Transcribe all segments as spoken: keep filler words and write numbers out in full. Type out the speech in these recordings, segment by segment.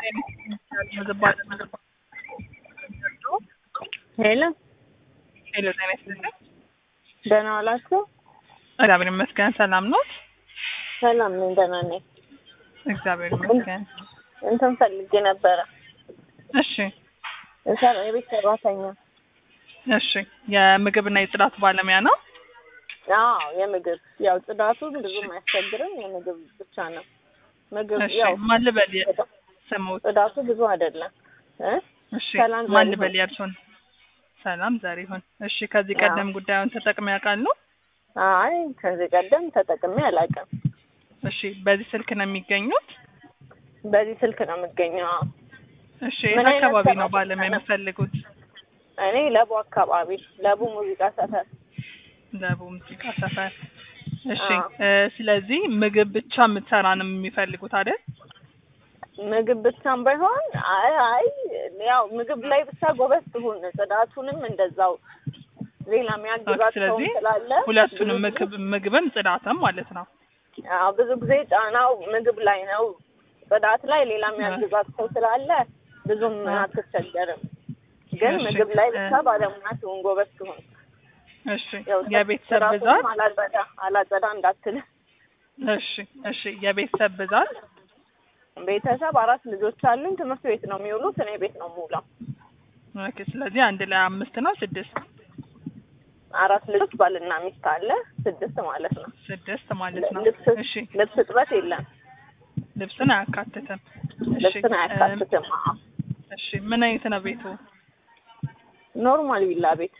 ሄሎ ሄሎ ጤና ይስጥልኝ። ደህና ዋላችሁ? እግዚአብሔር ይመስገን። ሰላም ነው? ሰላም ነኝ፣ ደህና ነኝ። እግዚአብሔር ይመስገን። እንትን ፈልጌ ነበረ። እሺ እንሰራ የቤት ሰራተኛ። እሺ የምግብና የጽዳት ባለሙያ ነው? አዎ የምግብ ያው ጽዳቱ ብዙም አያስቸግርም፣ የምግብ ብቻ ነው። ምግብ እሺ ያው ማን ልበል? ስሙት። ጽዳቱ ብዙ አይደለም እ እሺ ሰላም ማን ዘሪሁን። ልበል? ያልሽውን ሰላም ዘሪሁን። እሺ ከዚህ ቀደም ጉዳዩን ተጠቅመው ያውቃሉ? አይ ከዚህ ቀደም ተጠቅሜ አላውቅም። እሺ በዚህ ስልክ ነው የሚገኙት? በዚህ ስልክ ነው የምገኘው። አዎ። እሺ ምን የት አይነት አካባቢ ነው ሰራተኛ ባለሙያ ነው? የምትፈልጉት? እኔ ለቡ አካባቢ ለቡ ሙዚቃ ሰፈር። ለቡ ሙዚቃ ሰፈር። እሺ አዎ። እ ስለዚህ ምግብ ብቻ የምትሰራ ነው የሚፈልጉት አይደል? ምግብ ብቻም ባይሆን አይ አይ ያው ምግብ ላይ ብቻ ጎበዝ ትሁን፣ ጽዳቱንም እንደዛው ሌላ የሚያግዛቸው ስለዚህ ስላለ ሁለቱንም ብዙ ምግብ ምግብም ጽዳትም ማለት ነው። አዎ ብዙ ጊዜ ጫናው ምግብ ላይ ነው። ጽዳት ላይ ሌላ የሚያግዛቸው ስላለ ብዙም አትቸገርም። ግን እሺ፣ ምግብ ላይ ብቻ እ- ባለሙያ ትሁን፣ ጎበዝ ትሁን። እሺ ያው የቤተሰብ ስራቱንም ብዛት? አላጸዳ አላጸዳ እንዳትል። እሺ እሺ የቤተሰብ ብዛት? ቤተሰብ አራት ልጆች አሉኝ። ትምህርት ቤት ነው የሚውሉት፣ እኔ ቤት ነው የምውለው። ኦኬ ስለዚህ አንድ ላይ አምስት ነው ስድስት? አራት ልጆች ባልና ሚስት አለ፣ ስድስት ማለት ነው። ስድስት ማለት ነው። ልብስ እሺ ልብስ እጥበት የለም። ልብስን አያካትትም? እሺ ልብስን እ- አያካትትም። አዎ እሺ ምን አይነት ነው ቤቱ? ኖርማል ቪላ ቤት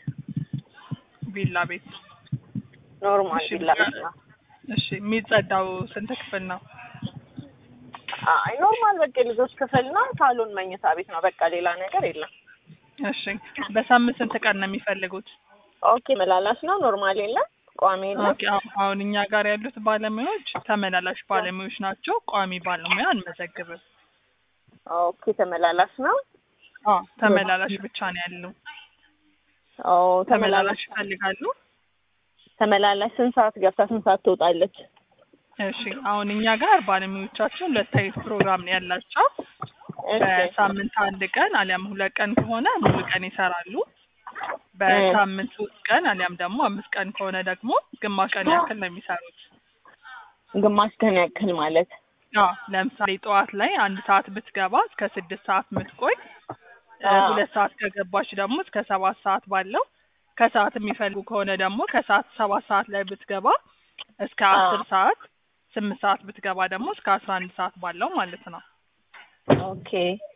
ቪላ ቤት። ኖርማል እሺ ቪላ ቤት ነው። እሺ የሚጸዳው ስንት ክፍል ነው? አይ ኖርማል በቃ ልጆች ክፍል ነው፣ ሳሎን፣ መኝታ ቤት ነው። በቃ ሌላ ነገር የለም። እሺ በሳምንት ስንት ቀን ነው የሚፈልጉት? ኦኬ መላላሽ ነው፣ ኖርማል የለም፣ ቋሚ የለም። ኦኬ አሁ- አሁን እኛ ጋር ያሉት ባለሙያዎች ተመላላሽ ባለሙያዎች ናቸው። ቋሚ ባለሙያ አንመዘግብም። ኦኬ ተመላላሽ ነው። አዎ ተመላላሽ ብቻ ነው ያለው። ኦ ተመላላሽ ተመላላሽ ይፈልጋሉ? ተመላላሽ ስንት ሰዓት ገብታ ስንት ሰዓት ትወጣለች? እሺ አሁን እኛ ጋር ባለሙያዎቻችን ሁለት አይነት ፕሮግራም ነው ያላቸው። እሺ በሳምንት አንድ ቀን አሊያም ሁለት ቀን ከሆነ ሙሉ ቀን ይሰራሉ። በሳምንት ሶስት ቀን አሊያም ደግሞ አምስት ቀን ከሆነ ደግሞ ግማሽ ቀን ያክል ነው የሚሰሩት። ግማሽ ቀን ያክል ማለት? አዎ ለምሳሌ ጠዋት ላይ አንድ ሰዓት ብትገባ እስከ ስድስት ሰዓት የምትቆይ እ አዎ። ሁለት ሰዓት ከገባች ደግሞ እስከ ሰባት ሰዓት ባለው፣ ከሰዓት የሚፈልጉ ከሆነ ደግሞ ከሰዓት ሰባት ሰዓት ላይ ብትገባ እስከ አዎ። አስር ሰዓት፣ ስምንት ሰዓት ብትገባ ደግሞ እስከ አስራ አንድ ሰዓት ባለው ማለት ነው። ኦኬ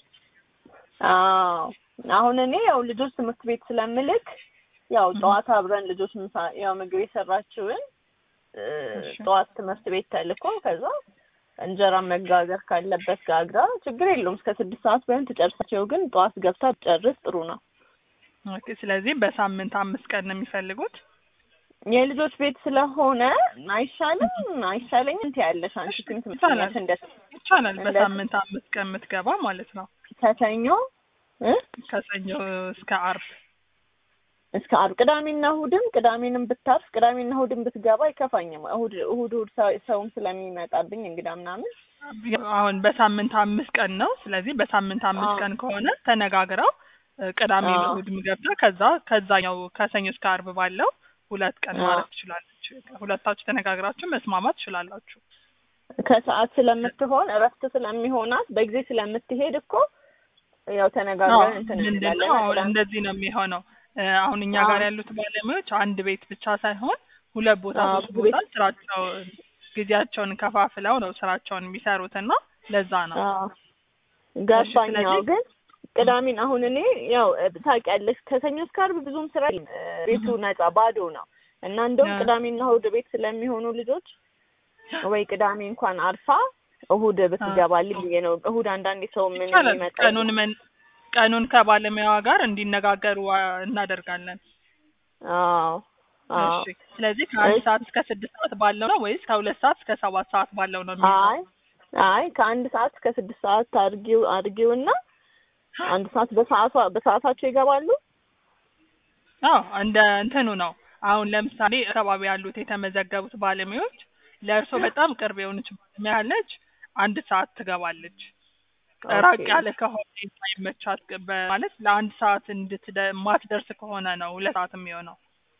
አዎ። አሁን እኔ ያው ልጆች ትምህርት ቤት ስለምልክ ያው ጠዋት አብረን ልጆች ምሳ ያው ምግብ የሰራችውን እ እሺ። ጠዋት ትምህርት ቤት ተልኮ ከዛ እንጀራ መጋገር ካለበት ጋግራ ችግር የለውም እስከ ስድስት ሰዓት ቢሆን ትጨርሳቸው። ግን ጠዋት ገብታ ጨርስ ጥሩ ነው። ኦኬ ስለዚህ በሳምንት አምስት ቀን ነው የሚፈልጉት? የልጆች ቤት ስለሆነ አይሻልም? አይሻለኝም እንት ያለሽ አንቺ እሺ ትንት ይቻላል ምትኛት እንደ ይቻላል። እንደ በሳምንት አምስት ቀን የምትገባ ማለት ነው። ከሰኞ እ ከሰኞ እስከ አርብ። እስከ አርብ። ቅዳሜና እሑድም ቅዳሜንም ብታርፍ ቅዳሜና እሑድም ብትገባ አይከፋኝም። እሑድ እሑድ እሑድ ሰው- ሰውም ስለሚመጣብኝ እንግዳ ምናምን። አሁን በሳምንት አምስት ቀን ነው። ስለዚህ በሳምንት አምስት አዎ። ቀን ከሆነ ተነጋግረው እ ቅዳሜ አዎ። እሑድም ገብታ ከዛ ከዛኛው ከሰኞ እስከ አርብ ባለው ሁለት ቀን አዎ። ማለት ትችላለች። ሁለታችሁ ተነጋግራችሁ መስማማት ትችላላችሁ። ከሰዓት ስለምትሆን እረፍት ስለሚሆናት በጊዜ ስለምትሄድ እኮ ያው ተነጋግረን እንትን ምንድነው እንላለን። አሁን ቅዳሜ እንደዚህ ነው የሚሆነው። እ አሁን እኛ አዎ። ጋር ያሉት ባለሙያዎች አንድ ቤት ብቻ ሳይሆን ሁለት ቦታ አዎ፣ ሶስት ብዙ ቦታ ቤት ስራቸው ጊዜያቸውን ከፋፍለው ነው ስራቸውን የሚሰሩት እና ለዛ ነው። አዎ እሺ ገባኝ። ስለዚህ አዎ ግን ቅዳሜን አሁን እኔ ያው ታውቂያለሽ ከሰኞ እስከ ዓርብ ብዙም ስራ የለም። ቤቱ ነፃ ባዶ ነው እና እንደውም እ ቅዳሜና እሑድ ቤት ስለሚሆኑ ልጆች ወይ ቅዳሜ እንኳን አርፋ እሑድ ብትገባልኝ ብዬ ነው። እሑድ አንዳንዴ ሰው ምን ይቻላል። ይመጣ ቀኑን ምን ቀኑን ከባለሙያዋ ጋር እንዲነጋገሩ አ- እናደርጋለን። አዎ አዎ። እሺ ስለዚህ ከአንድ እሺ። ሰዓት እስከ ስድስት ሰዓት ባለው ነው ወይስ ከሁለት ሰዓት እስከ ሰባት ሰዓት ባለው ነው የሚይዘው? አይ አይ ከአንድ ሰዓት እስከ ስድስት ሰዓት አድርጊው አድርጊውና አንድ ሰዓት በሰዓቷ በሰዓታቸው ይገባሉ። አዎ እንደ እንትኑ ነው። አሁን ለምሳሌ አካባቢ ያሉት የተመዘገቡት ባለሙያዎች ለእርሶ በጣም ቅርብ የሆነች ባለሙያ አለች፣ አንድ ሰዓት ትገባለች። ራቅ ኦኬ ያለ ከሆነ የማይመቻት ማለት ለአንድ ሰዓት እንድትደ ማትደርስ ከሆነ ነው ሁለት ሰዓት የሚሆነው።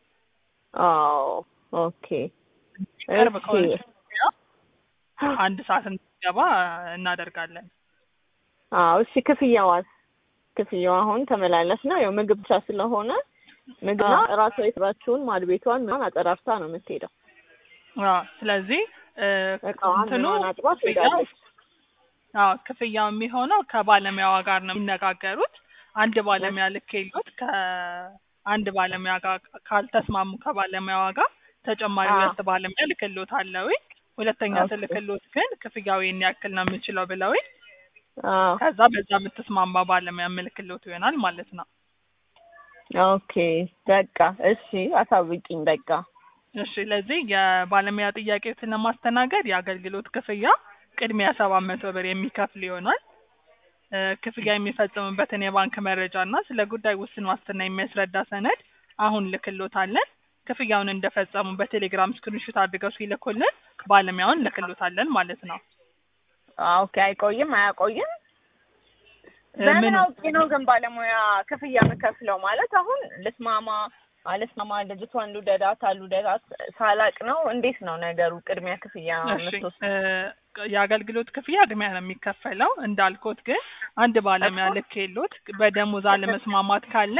አዎ ኦኬ ቅርብ እሺ ከሆነች አንድ ሰዓት እንድትገባ እናደርጋለን። አዎ እሺ ክፍያዋስ? ክፍያው አሁን ተመላለስ ነው ያው ምግብ ብቻ ስለሆነ ምግብና ራሷ የስራችሁን ማድቤቷን ምናምን አጠራርታ ነው የምትሄደው። አዎ ስለዚህ እቃዋን እንትኑ ምናምን አጥባ ትሄዳለች። አዎ ክፍያው የሚሆነው ከባለሙያዋ ጋር ነው የሚነጋገሩት። አንድ ባለሙያ ልኬሎት ከአንድ ባለሙያ ጋር ካልተስማሙ ከባለሙያዋ ጋር ተጨማሪ ሁለት ባለሙያ ልክሎታለሁ። ሁለተኛ ስልክሎት ግን ክፍያው ይሄን ያክል ነው የምችለው ብለውኝ አዎ ከዛ በዛ የምትስማማ ባለሙያ ምልክሎት ይሆናል ማለት ነው። ኦኬ በቃ እሺ አሳውቂኝ በቃ። እሺ ለዚህ የባለሙያ ጥያቄዎችን ለማስተናገድ የአገልግሎት ክፍያ ቅድሚያ ሰባት መቶ ብር የሚከፍል ይሆናል። ክፍያ የሚፈጽሙበትን የባንክ መረጃና ስለ ጉዳይ ውስን ዋስትና የሚያስረዳ ሰነድ አሁን ልክሎታለን። ክፍያውን እንደፈጸሙ በቴሌግራም ስክሪንሾት አድርገው ሲልኩልን ባለሙያውን ልክሎታለን ማለት ነው። ኦኬ አይቆይም አያቆይም? በምን አውቄ ነው ግን ባለሙያ ክፍያ የምከፍለው? ማለት አሁን ልስማማ አልስማማ ልጅቷን ልውደዳት አልውደዳት ሳላቅ ነው እንዴት ነው ነገሩ? ቅድሚያ ክፍያ የምትወስድ? የአገልግሎት ክፍያ ቅድሚያ ነው የሚከፈለው። እንዳልኩት ግን አንድ ባለሙያ ልኬሎት በደሞዝ አለመስማማት ካለ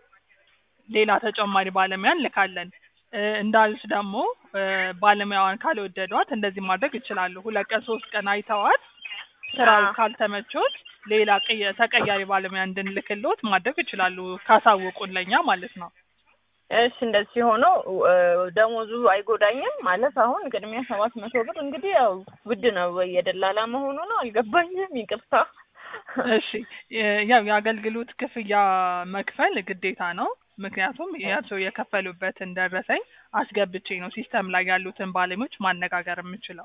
ሌላ ተጨማሪ ባለሙያ እንልካለን። እንዳልሽ ደግሞ ባለሙያዋን ካልወደዷት እንደዚህ ማድረግ ይችላሉ። ሁለት ቀን ሶስት ቀን አይተዋት ስራው ካልተመቾት ሌላ ተቀያሪ ባለሙያ እንድንልክሎት ማድረግ ይችላሉ ካሳወቁን ለኛ ማለት ነው። እሺ እንደዚህ ሆኖ ደሞዙ አይጎዳኝም ማለት አሁን ቅድሚያ ሰባት መቶ ብር እንግዲህ ያው ውድ ነው የደላላ መሆኑ ነው አልገባኝም ይቅርታ። እሺ ያው የአገልግሎት ክፍያ መክፈል ግዴታ ነው። ምክንያቱም ያቸው የከፈሉበትን ደረሰኝ አስገብቼ ነው ሲስተም ላይ ያሉትን ባለሙያዎች ማነጋገር የምችለው።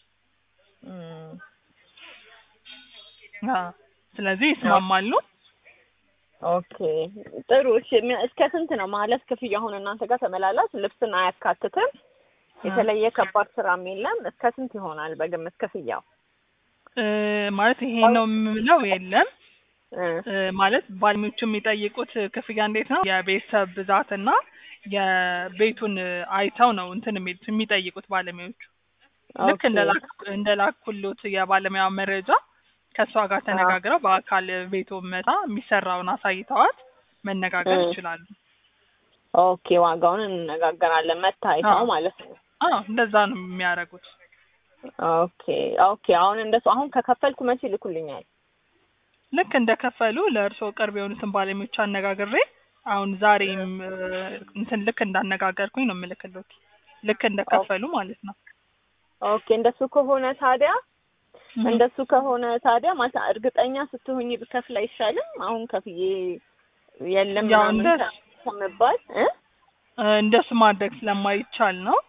አዎ ስለዚህ ይስማማሉ? ኦኬ ጥሩ እሺ እስከ ስንት ነው ማለት ክፍያ? አሁን እናንተ ጋር ተመላላስ ልብስን አያካትትም የተለየ ከባድ ስራም የለም። እስከ ስንት ይሆናል በግምት ክፍያው? ማለት ይሄ ነው የምለው የለም። ማለት ባለሙያዎቹ የሚጠይቁት ክፍያ እንዴት ነው የቤተሰብ ብዛትና የቤቱን አይተው ነው እንትን የሚጠይቁት ባለሙያዎቹ። ልክ እንደላክ እንደላኩሉት የባለሙያ መረጃ ከሷ ጋር ተነጋግረው በአካል ቤቱ መታ የሚሰራውን አሳይተዋት መነጋገር ይችላሉ። ኦኬ ዋጋውን እንነጋገራለን መታ አይተው ማለት ነው። አዎ እንደዛ ነው የሚያደርጉት። ኦኬ ኦኬ አሁን እንደሱ አሁን ከከፈልኩ መቼ ልኩልኛል? ልክ እንደከፈሉ ለእርሶ ቅርብ የሆኑትን ባለሙያዎች አነጋግሬ አሁን ዛሬም እንትን ልክ እንዳነጋገርኩኝ ነው የምልክሎት። ልክ እንደከፈሉ ማለት ነው። ኦኬ እንደሱ ከሆነ ታዲያ እንደሱ ከሆነ ታዲያ ማለት እርግጠኛ ስትሆኚ ብከፍል አይሻልም? አሁን ከፍዬ የለም ምናምን ከመባል እ እንደሱ ማድረግ ስለማይቻል ነው።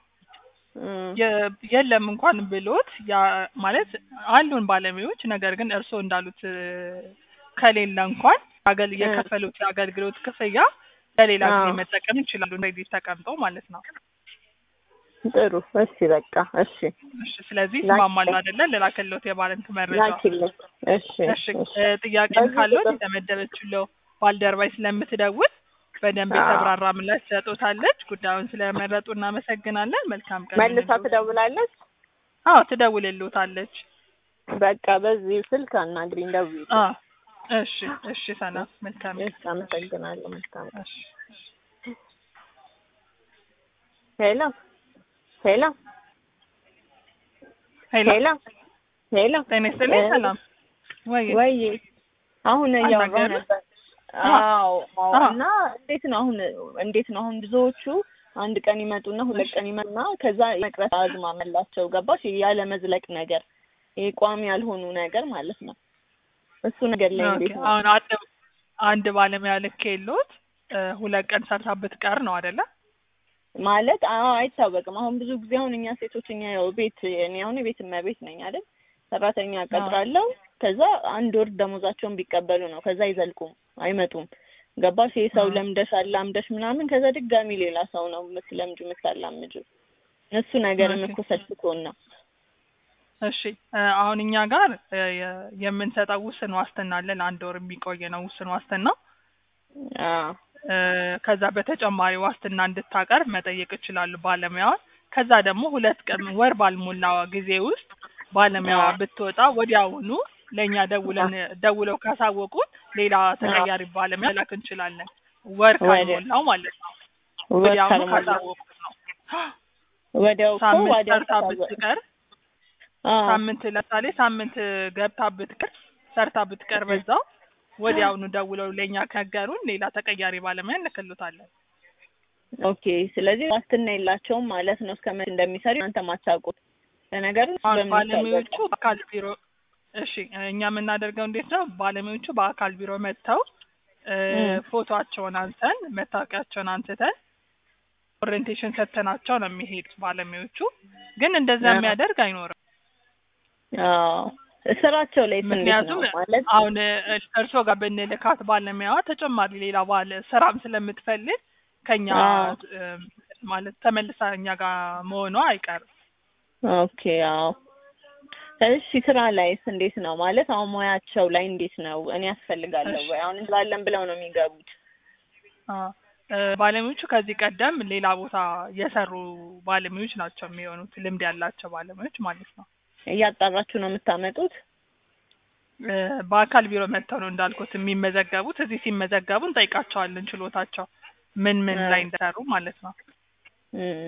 የለም እንኳን ብሎት ያ ማለት አሉን ባለሙያዎች። ነገር ግን እርሶ እንዳሉት ከሌለ እንኳን አገል የከፈሉት የአገልግሎት ክፍያ ለሌላ ጊዜ መጠቀም ይችላሉ እንደዚህ ተቀምጠው ማለት ነው። ጥሩ እሺ በቃ እሺ እሺ ስለዚህ ማማሉ አይደለ ለላከሎት የባንክ መረጃ እሺ እሺ ጥያቄም ካለው ተመደበችው ባልደርባይ ስለምትደውል በደንብ የተብራራ ምላሽ ሰጥቶታለች። ጉዳዩን ስለመረጡ እናመሰግናለን። መልካም ቀን። መልሳ ትደውላለች? አዎ ትደውልልዎታለች። በቃ በዚህ ስልክ አናግሪኝ ደውዪ። አዎ እሺ እሺ ሰላም መልካም ቀን። አመሰግናለሁ። መልካም እሺ ሄሎ ሄሎ ሄሎ ሄሎ ጤና ይስጥልኝ። ሰላም ወይ ወይ አሁን ያወራሁ ነበር። አዎ እና እንዴት ነው አሁን እንዴት ነው አሁን ብዙዎቹ አንድ ቀን ይመጡና ሁለት ቀን ይመጡና ከዛ መቅረት አዝማመላቸው ገባሽ? ያለ መዝለቅ ነገር ይሄ ቋሚ ያልሆኑ ነገር ማለት ነው። እሱ ነገር ላይ እንዴት ነው አሁን አንድ አንድ ባለሙያ ልኬሎት ሁለት ቀን ሰርታ ብትቀር ነው አይደለ? ማለት አዎ አይታወቅም። አሁን ብዙ ጊዜ አሁን እኛ ሴቶች እኛ ያው ቤት እኔ አሁን ቤት እመቤት ነኝ አይደል? ሰራተኛ ቀጥራለሁ። ከዛ አንድ ወር ደሞዛቸውን ቢቀበሉ ነው ከዛ አይዘልቁም አይመጡም። ገባሽ? የሰው ለምደሽ አላምደሽ ምናምን ከዛ ድጋሚ ሌላ ሰው ነው መስለምጁ መስላምጁ እሱ ነገር እኮ ሰልችቶን ነው። እሺ አሁን እኛ ጋር የምንሰጠው ውስን ዋስትና አለ ለአንድ ወር የሚቆይ ነው ውስን ዋስትና አዎ ከዛ በተጨማሪ ዋስትና እንድታቀርብ መጠየቅ ይችላሉ ባለሙያውን ከዛ ደግሞ ሁለት ቀን ወር ባልሞላው ጊዜ ውስጥ ባለሙያዋ ብትወጣ ወዲያውኑ ለኛ ደውለን ደውለው ካሳወቁት ሌላ ተቀያሪ ባለሙያ ላክ እንችላለን ወር ካልሞላው ማለት ነው ወዲያውኑ ካሳወቁት ነው ወዲያው ሰርታ ብትቀር ሳምንት ለምሳሌ ሳምንት ገብታ ብትቀር ሰርታ ብትቀር በዛው ወዲያውኑ ደውለው ለኛ ከገሩን ሌላ ተቀያሪ ባለሙያ እንልክልታለን ኦኬ ስለዚህ ዋስትና የላቸውም ማለት ነው እስከምን እንደሚሰሩ አንተ ማታውቁት ለነገሩ ባለሙያዎቹ በአካል ቢሮ እሺ እኛ የምናደርገው እንዴት ነው ባለሙያዎቹ በአካል ቢሮ መጥተው ፎቶአቸውን አንተን መታወቂያቸውን አንተን ኦሪንቴሽን ሰጥተናቸው ነው የሚሄዱት ባለሙያዎቹ ግን እንደዛ የሚያደርግ አይኖርም አዎ ስራቸው ላይ ምክንያቱም አሁን እርሶ ጋር በእንልካት ባለሙያዋ ተጨማሪ ሌላ ባለ ስራም ስለምትፈልግ ከኛ ማለት ተመልሳ እኛ ጋር መሆኗ አይቀርም ኦኬ አዎ እሺ ስራ ላይስ እንዴት ነው ማለት አሁን ሙያቸው ላይ እንዴት ነው እኔ ያስፈልጋለሁ ወይ አሁን እንላለን ብለው ነው የሚገቡት አዎ ባለሙያዎቹ ከዚህ ቀደም ሌላ ቦታ የሰሩ ባለሙያዎች ናቸው የሚሆኑት ልምድ ያላቸው ባለሙያዎች ማለት ነው እያጣራችሁ ነው የምታመጡት በአካል ቢሮ መጥተው ነው እንዳልኩት የሚመዘገቡት እዚህ ሲመዘገቡ እንጠይቃቸዋለን ችሎታቸው ምን ምን ላይ እንደሰሩ ማለት ነው እም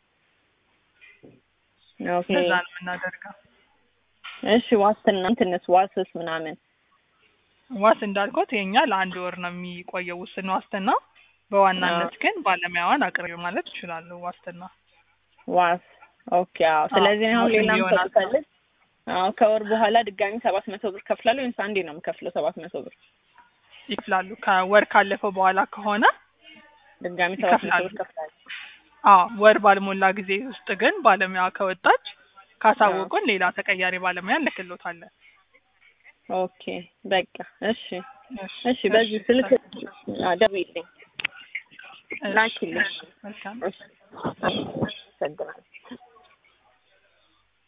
ኦኬ ለዛ ነው የምናደርገው እሺ ዋስትና እንትንስ ዋስስ ምናምን ዋስ እንዳልኩት የኛ ለአንድ ወር ነው የሚቆየው ውስን ዋስትና በዋናነት ግን ባለሙያዋን አቅርቢ ማለት ይችላል ዋስትና ዋስ ኦኬ አዎ ስለዚህ ነው ሌላም ተፈልግ አዎ ከወር በኋላ ድጋሚ ሰባት መቶ ብር ከፍላለሁ ወይስ አንዴ ነው የምከፍለው ሰባት መቶ ብር ይከፍላሉ ከወር ካለፈው በኋላ ከሆነ ድጋሚ ሰባት መቶ ብር ከፍላለሁ አዎ ወር ባልሞላ ጊዜ ውስጥ ግን ባለሙያ ከወጣች ካሳወቁን ሌላ ተቀያሪ ባለሙያ እንልክልዎታለን ኦኬ በቃ እሺ እሺ በዚህ ስልክ ደውይልኝ ላኪልኝ መልካም እሺ